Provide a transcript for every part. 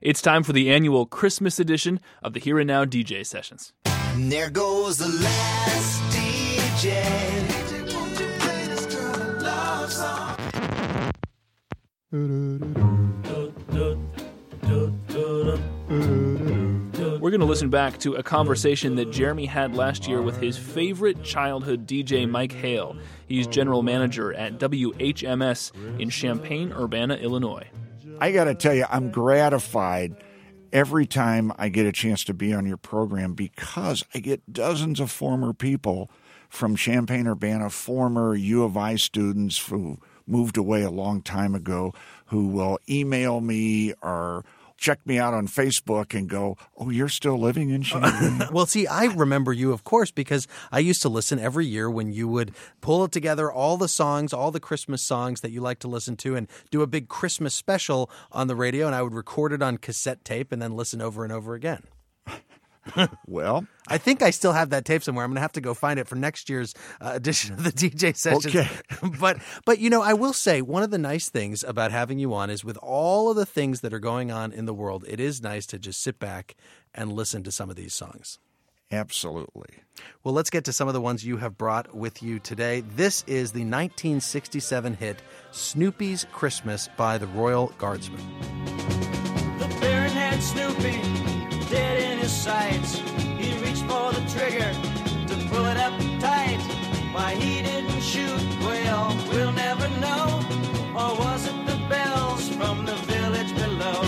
It's time for the annual Christmas edition of the Here and Now DJ Sessions. And there goes the last DJ. Won't you play this kind of love song? We're going to listen back to a conversation that Jeremy had last year with his favorite childhood DJ, Mike Hale. He's general manager at WHMS in Champaign-Urbana, Illinois. I got to tell you, I'm gratified every time I get a chance to be on your program because I get dozens of former people from Champaign-Urbana, former U of I students who moved away a long time ago, who will email me or check me out on Facebook and go, oh, you're still living in Champaign? Well, see, I remember you, of course, because I used to listen every year when you would pull together all the songs, all the Christmas songs that you like to listen to and do a big Christmas special on the radio, and I would record it on cassette tape and then listen over and over again. Well, I think I still have that tape somewhere. I'm going to have to go find it for next year's edition of the DJ Sessions. Okay. But you know, I will say one of the nice things about having you on is with all of the things that are going on in the world, it is nice to just sit back and listen to some of these songs. absolutely. Well, let's get to some of the ones you have brought with you today. This is the 1967 hit Snoopy's Christmas by the Royal Guardsmen. The baron had Snoopy dead in his sights. He reached for the trigger to pull it up tight. Why he didn't shoot, well, we'll never know. Or was it the bells from the village below?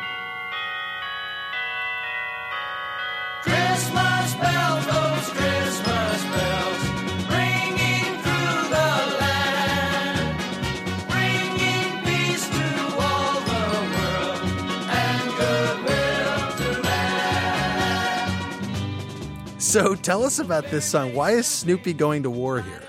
Christmas bells, those Christmas bells, ringing through the land, bringing peace to all the world and goodwill to man. So tell us about this song. Why is Snoopy going to war here?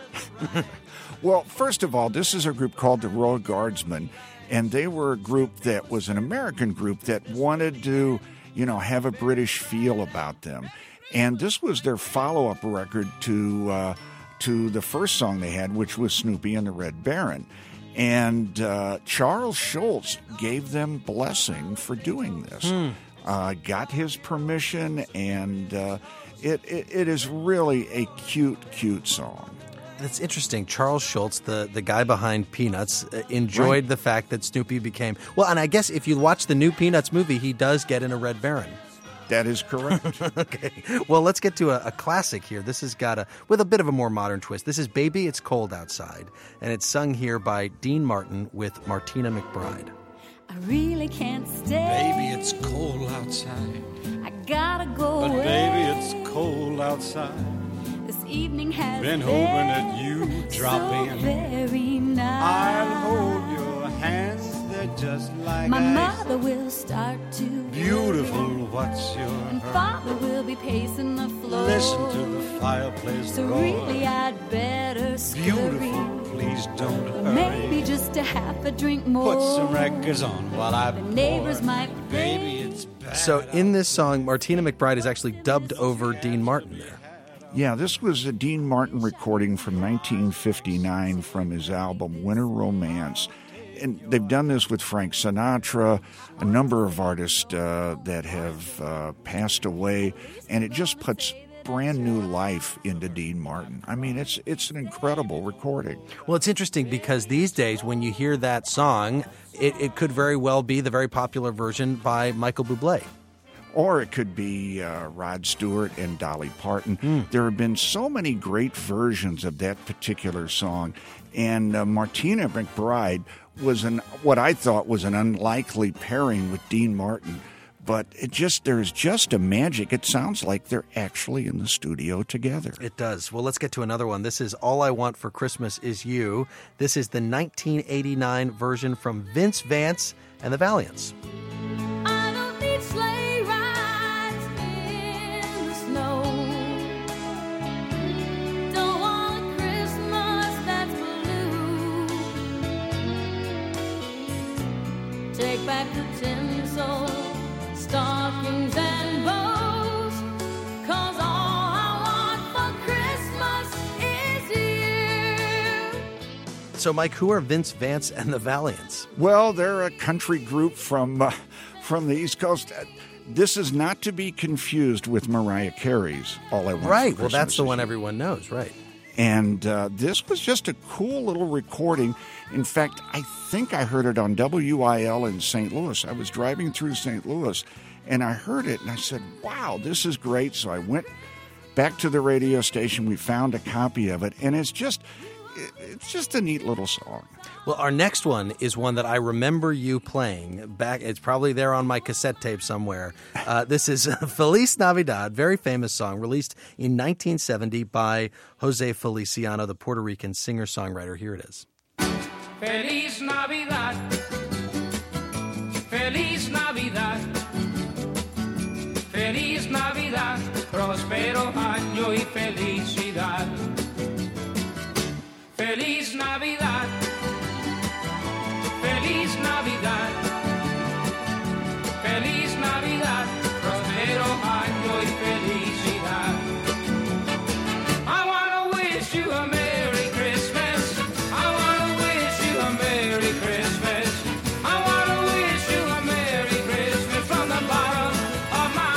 Well, first of all, this is a group called the Royal Guardsmen, and they were a group that was an American group that wanted to, have a British feel about them. And this was their follow-up record to the first song they had, which was Snoopy and the Red Baron. And Charles Schulz gave them blessing for doing this. Got his permission, and it is really a cute song. That's interesting. Charles Schulz, the guy behind Peanuts, enjoyed the fact that Snoopy became... Well, and I guess if you watch the new Peanuts movie, he does get in a Red Baron. That is correct. Okay. Well, let's get to a classic here. This has got with a bit of a more modern twist. This is Baby, It's Cold Outside, and it's sung here by Dean Martin with Martina McBride. I really can't stay. Baby, it's cold outside. I gotta go But away. baby, it's cold outside. This evening has Been hoping that you drop so in. very nice. I'll hold your hands, they're just like My ice. mother will start to Beautiful, what's your and hurry? father will be pacing the floor. Listen to the fireplace So roar. really I'd better scurry. Beautiful, please don't hurry. Maybe just a half a drink more. Put some records on while I The neighbors might Baby, it's bad. So in this song, Martina McBride is actually dubbed over Dean Martin there. Yeah, this was a Dean Martin recording from 1959 from his album Winter Romance. And they've done this with Frank Sinatra, a number of artists that have passed away, and it just puts brand new life into Dean Martin. I mean, it's an incredible recording. Well, it's interesting because these days when you hear that song, it could very well be the very popular version by Michael Bublé. Or it could be Rod Stewart and Dolly Parton. There have been so many great versions of that particular song. And Martina McBride was what I thought was an unlikely pairing with Dean Martin. But there's just a magic. It sounds like they're actually in the studio together. It does. Well, let's get to another one. This is All I Want for Christmas Is You. This is the 1989 version from Vince Vance and the Valiants. I don't need sleigh rides in the snow. Don't want a Christmas that's blue. Take back the tinsel, stockings and bows, 'cause all I want for Christmas is you. So, Mike, who are Vince Vance and the Valiants? Well, they're a country group from from the East Coast. This is not to be confused with Mariah Carey's All I Want for Right. Well, Christmas that's the Is one You. everyone knows, right? And this was just a cool little recording. In fact, I think I heard it on WIL in St. Louis. I was driving through St. Louis, and I heard it, and I said, wow, this is great. So I went back to the radio station. We found a copy of it, and it's just a neat little song. Well, our next one is one that I remember you playing back. It's probably there on my cassette tape somewhere. This is Feliz Navidad, very famous song, released in 1970 by Jose Feliciano, the Puerto Rican singer-songwriter. Here it is. Feliz Navidad, Feliz Navidad, Feliz Navidad, próspero año y felicidad. Feliz Navidad, Feliz Navidad, Feliz Navidad, próspero año y felicidad. I wanna wish you a Merry Christmas. I wanna wish you a Merry Christmas. I wanna wish you a Merry Christmas from the bottom of my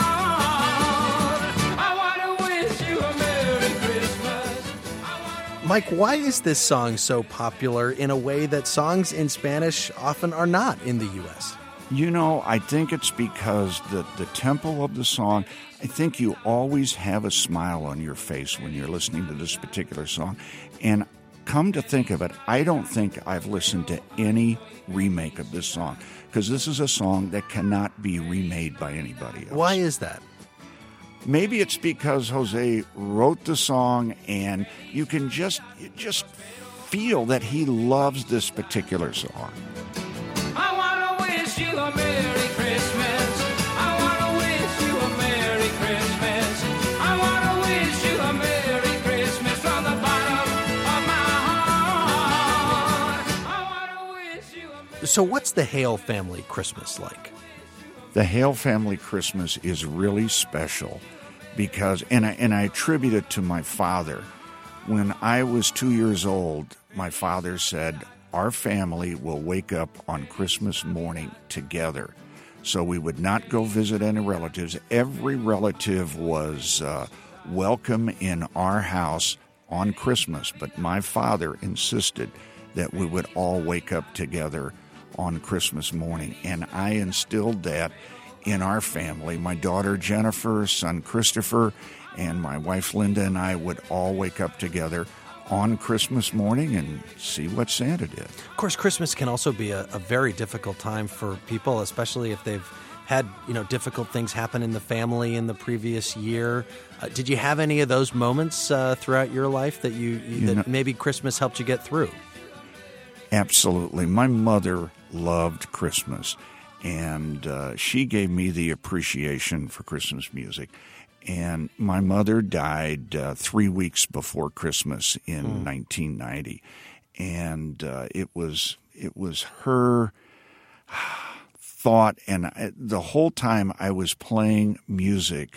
heart. I wanna wish you a Merry Christmas. Mike, why is this song so popular in a way that songs in Spanish often are not in the U.S.? You know, I think it's because the tempo of the song, I think you always have a smile on your face when you're listening to this particular song. And come to think of it, I don't think I've listened to any remake of this song, because this is a song that cannot be remade by anybody else. Why is that? Maybe it's because Jose wrote the song, and you can just feel that he loves this particular song. I wanna wish you a Merry Christmas. I wanna wish you a Merry Christmas. I wanna wish you a Merry Christmas from the bottom of my heart. I wanna wish you a Merry So what's the Hale family Christmas like? The Hale family Christmas is really special because, and I attribute it to my father. When I was 2 years old, my father said, our family will wake up on Christmas morning together. So we would not go visit any relatives. Every relative was welcome in our house on Christmas, but my father insisted that we would all wake up together on Christmas morning, and I instilled that in our family. My daughter Jennifer, son Christopher, and my wife Linda and I would all wake up together on Christmas morning and see what Santa did. Of course, Christmas can also be a very difficult time for people, especially if they've had difficult things happen in the family in the previous year. Did you have any of those moments throughout your life that that maybe Christmas helped you get through? Absolutely. My mother loved Christmas, and she gave me the appreciation for Christmas music. And my mother died 3 weeks before Christmas in 1990, and it was her thought, and the whole time I was playing music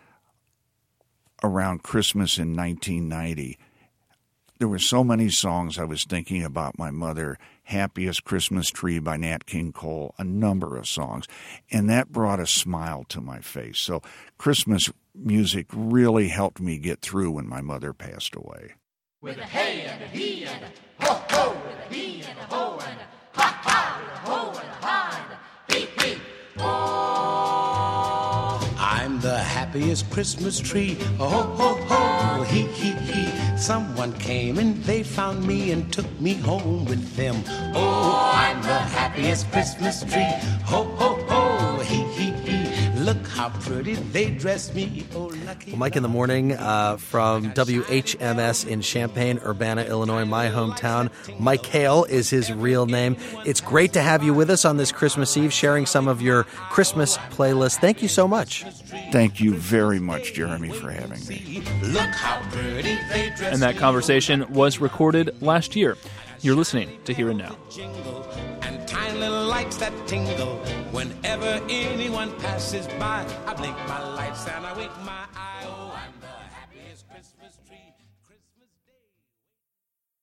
around Christmas in 1990. There were so many songs I was thinking about my mother. Happiest Christmas Tree by Nat King Cole, a number of songs. And that brought a smile to my face. So Christmas music really helped me get through when my mother passed away. With a hey and a he and a ho ho, with a he and a ho and a ha ha, with a ho and a ha and a he he. Oh, I'm the happiest Christmas tree. Oh ho ho, he he he. Someone came and they found me and took me home with them. Oh, I'm the happiest Christmas tree. Ho ho ho, he he he. Look how pretty they dress me. Oh, lucky. Well, Mike in the Morning from WHMS in Champaign-Urbana, Illinois, my hometown. Mike Hale is his real name. It's great to have you with us on this Christmas Eve, sharing some of your Christmas playlist. Thank you so much. Thank you very much, Jeremy, for having me. Look how pretty they dress. And that conversation was recorded last year. You're listening to Here and Now. Jingle and tiny little lights that tingle whenever anyone passes by. I blink my lights and I wink my